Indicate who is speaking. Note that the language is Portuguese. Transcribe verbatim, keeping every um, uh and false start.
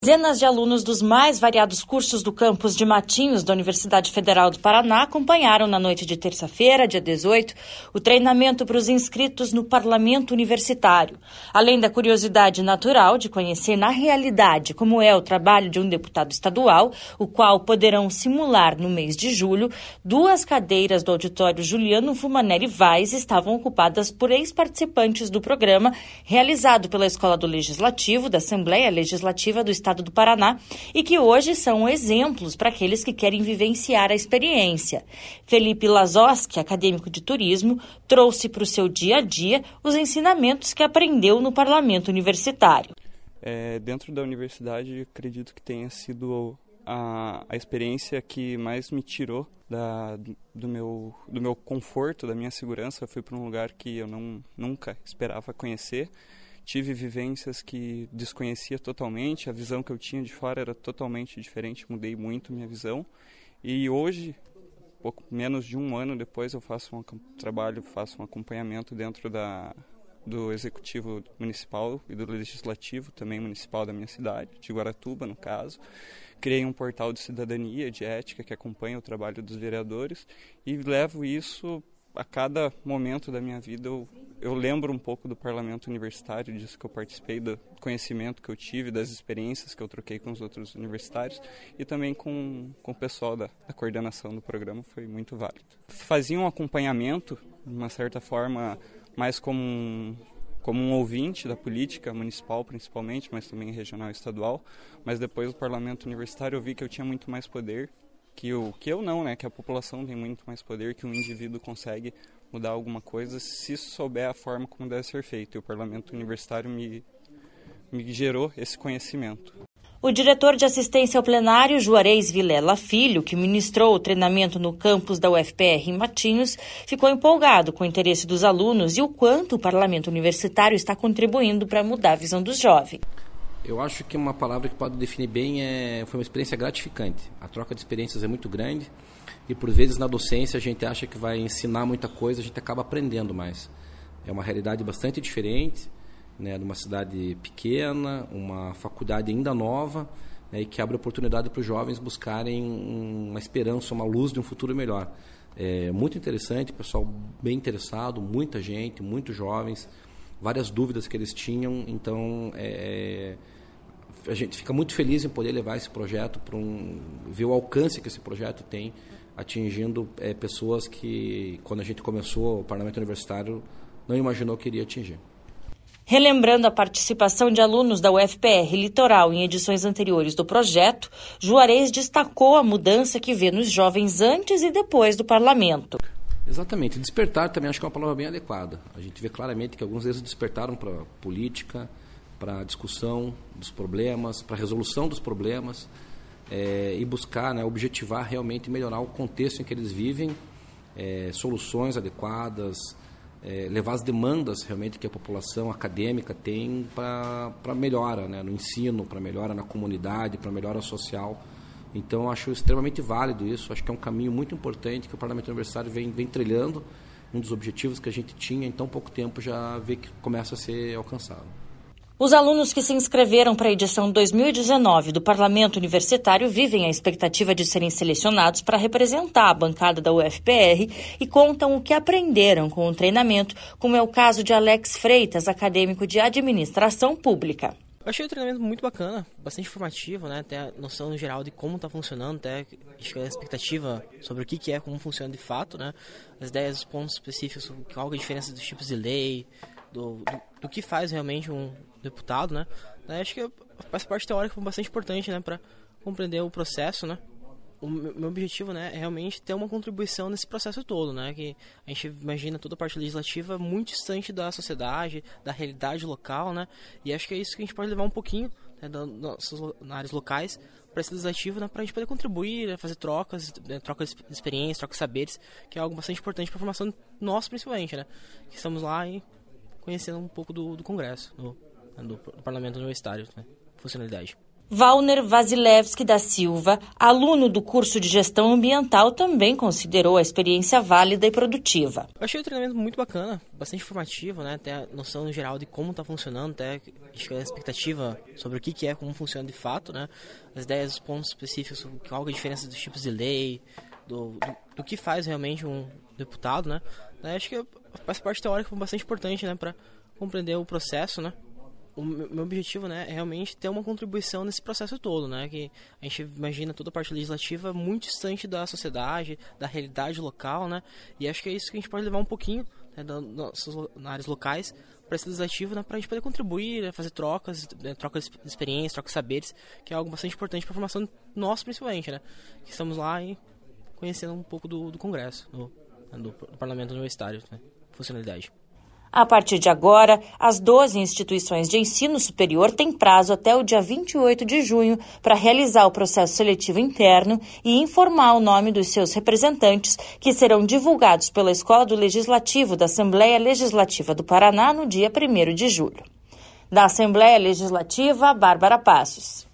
Speaker 1: Dezenas de alunos dos mais variados cursos do campus de Matinhos da Universidade Federal do Paraná acompanharam na noite de terça-feira, dia dezoito, o treinamento para os inscritos no Parlamento Universitário. Além da curiosidade natural de conhecer na realidade como é o trabalho de um deputado estadual, o qual poderão simular no mês de julho, duas cadeiras do auditório Juliano Fumanelli Vaz estavam ocupadas por ex-participantes do programa realizado pela Escola do Legislativo, da Assembleia Legislativa do Estado do Paraná, e que hoje são exemplos para aqueles que querem vivenciar a experiência. Felipe Lazoski, acadêmico de turismo, trouxe para o seu dia a dia os ensinamentos que aprendeu no Parlamento Universitário.
Speaker 2: É, dentro da universidade, acredito que tenha sido a, a experiência que mais me tirou da, do, meu, do meu conforto, da minha segurança. Eu fui para um lugar que eu não, nunca esperava conhecer. Tive vivências que desconhecia totalmente, a visão que eu tinha de fora era totalmente diferente, mudei muito minha visão. E hoje, pouco menos de um ano depois, eu faço um trabalho, faço um acompanhamento dentro da, do Executivo Municipal e do Legislativo, também municipal da minha cidade, de Guaratuba, no caso. Criei um portal de cidadania, de ética, que acompanha o trabalho dos vereadores e levo isso a cada momento da minha vida. Eu, eu lembro um pouco do Parlamento Universitário, disso que eu participei, do conhecimento que eu tive, das experiências que eu troquei com os outros universitários e também com, com o pessoal da, da coordenação do programa, foi muito válido. Fazia um acompanhamento, de uma certa forma, mais como um, como um ouvinte da política municipal, principalmente, mas também regional e estadual, mas depois do Parlamento Universitário eu vi que eu tinha muito mais poder, que eu, que eu não, né? Que a população tem muito mais poder, que um indivíduo consegue mudar alguma coisa se souber a forma como deve ser feito. E o Parlamento Universitário me, me gerou esse conhecimento.
Speaker 1: O diretor de assistência ao plenário, Juarez Vilela Filho, que ministrou o treinamento no campus da U F P R em Matinhos, ficou empolgado com o interesse dos alunos e o quanto o Parlamento Universitário está contribuindo para mudar a visão dos jovens.
Speaker 3: Eu acho que uma palavra que pode definir bem é foi uma experiência gratificante. A troca de experiências é muito grande e, por vezes, na docência a gente acha que vai ensinar muita coisa, a gente acaba aprendendo mais. É uma realidade bastante diferente, né, numa cidade pequena, uma faculdade ainda nova, né, e que abre oportunidade para os jovens buscarem uma esperança, uma luz de um futuro melhor. É muito interessante, pessoal bem interessado, muita gente, muitos jovens, várias dúvidas que eles tinham, então é, a gente fica muito feliz em poder levar esse projeto para um, ver o alcance que esse projeto tem, atingindo é, pessoas que, quando a gente começou o Parlamento Universitário, não imaginou que iria atingir.
Speaker 1: Relembrando a participação de alunos da U F P R Litoral em edições anteriores do projeto, Juarez destacou a mudança que vê nos jovens antes e depois do parlamento.
Speaker 3: Exatamente. Despertar também acho que é uma palavra bem adequada. A gente vê claramente que alguns deles despertaram para a política, para a discussão dos problemas, para a resolução dos problemas é, e buscar, né, objetivar realmente melhorar o contexto em que eles vivem, é, soluções adequadas, é, levar as demandas realmente que a população acadêmica tem para para melhora, né, no ensino, para melhora na comunidade, para melhora social. Então, eu acho extremamente válido isso, acho que é um caminho muito importante que o Parlamento Universitário vem, vem trilhando, um dos objetivos que a gente tinha em tão pouco tempo já vê que começa a ser alcançado.
Speaker 1: Os alunos que se inscreveram para a edição dois mil e dezenove do Parlamento Universitário vivem a expectativa de serem selecionados para representar a bancada da U F P R e contam o que aprenderam com o treinamento, como é o caso de Alex Freitas, acadêmico de Administração Pública.
Speaker 4: Eu achei o treinamento muito bacana, bastante informativo, né? Ter a noção geral de como está funcionando, até a expectativa sobre o que é, como funciona de fato, né? As ideias, os pontos específicos, sobre qual é a diferença dos tipos de lei, do, do, do que faz realmente um deputado, né? Eu acho que essa parte teórica foi bastante importante, né? Para compreender o processo, né? O meu objetivo, né, é realmente ter uma contribuição nesse processo todo, né, que a gente imagina toda a parte legislativa muito distante da sociedade, da realidade local, né, e acho que é isso que a gente pode levar um pouquinho, né, das nossas áreas locais para esse legislativo, né, para a gente poder contribuir, né, fazer trocas, né, trocas de experiência, trocas de saberes, que é algo bastante importante para a formação nossa, principalmente, né, que estamos lá e conhecendo um pouco do, do Congresso, do, do, do Parlamento Universitário, né, funcionalidade.
Speaker 1: Valner Vasilevski da Silva, aluno do curso de Gestão Ambiental, também considerou a experiência válida e produtiva.
Speaker 4: Eu achei o treinamento muito bacana, bastante informativo, né? Ter a noção no geral de como está funcionando, até a expectativa sobre o que é, como funciona de fato, né? As ideias, os pontos específicos, qual é a diferença dos tipos de lei, do, do, do que faz realmente um deputado, né? Eu acho que essa parte teórica foi bastante importante, né? Para compreender o processo, né? O meu objetivo, né, é realmente ter uma contribuição nesse processo todo, né, que a gente imagina toda a parte legislativa muito distante da sociedade, da realidade local, né, e acho que é isso que a gente pode levar um pouquinho, né, das nossas áreas locais para esse legislativo, né, para a gente poder contribuir, né, fazer trocas, né, trocas de experiências, trocas de saberes, que é algo bastante importante para a formação nossa, principalmente, né, que estamos lá e conhecendo um pouco do, do Congresso, do, do, do Parlamento Universitário, né, funcionalidade.
Speaker 1: A partir de agora, as doze instituições de ensino superior têm prazo até o dia vinte e oito de junho para realizar o processo seletivo interno e informar o nome dos seus representantes, que serão divulgados pela Escola do Legislativo da Assembleia Legislativa do Paraná no dia primeiro de julho. Da Assembleia Legislativa, Bárbara Passos.